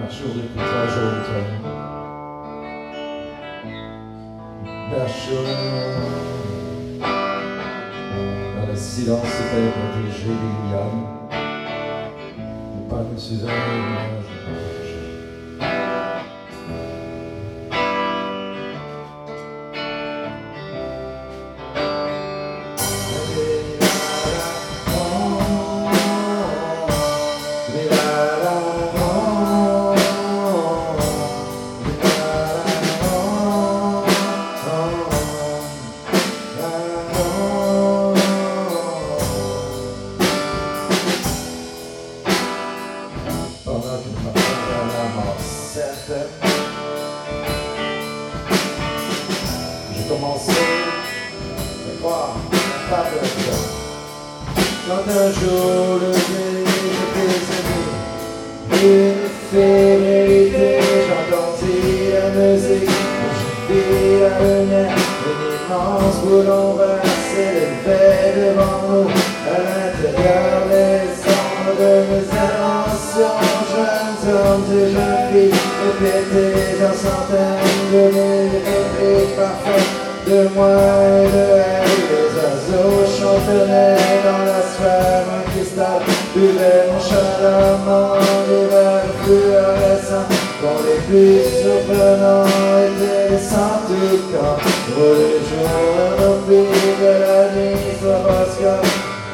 jour depuis 3 jours, toi. Berchaud, dans le silence était protégé des lianes, le pas de Suzanne. J'ai commencé à croire pas de ça. Quand un jour le gris était une fidélité, j'entendis la musique, je vis la lumière, une immense boule embrassée levée devant nous, à l'intérieur des ombres de mes inventions, jeunes hommes et jeunes filles, répétés en centaines de mille répliques parfaites de moi et de elle. Les oiseaux chantonnaient dans la sphère, un cristal buvait mon chalamant, des vagues fluorescentes dont les plus surprenants étaient les sans tout camp. Pour les jours nos filles de la nuit soit Pascal.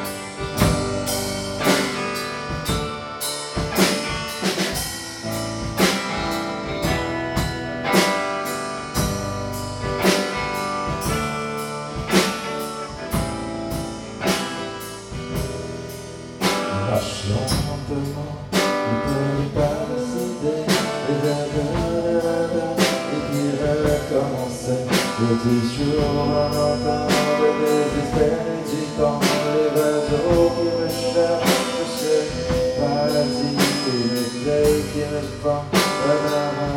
Marchions lentement, nous ne pas céder, et puis recommencer. Et toujours en entendant le désespoir du temps, les oiseaux qui me cherchent ce paradis, et les feuilles qui me font